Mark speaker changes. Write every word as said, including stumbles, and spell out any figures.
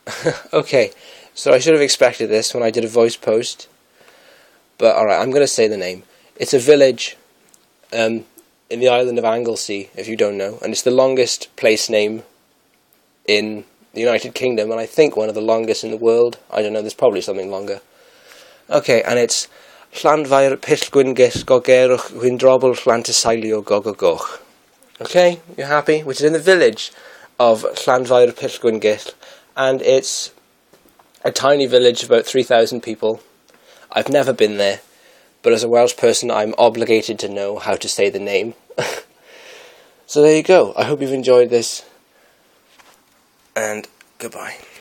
Speaker 1: Okay, so I should have expected this when I did a voice post. But alright, I'm going to say the name. It's a village um, in the island of Anglesey, if you don't know. And it's the longest place name in the United Kingdom, and I think one of the longest in the world. I don't know, there's probably something longer. Okay, and it's Llanfair Pellgwyngyll Gogerwch Wyndrobl Llantysilio Gogogoch. Okay, you happy? Which is in the village of Llanfair Pellgwyngyll, and it's a tiny village of about three thousand people. I've never been there, but as a Welsh person, I'm obligated to know how to say the name. So there you go. I hope you've enjoyed this, and goodbye.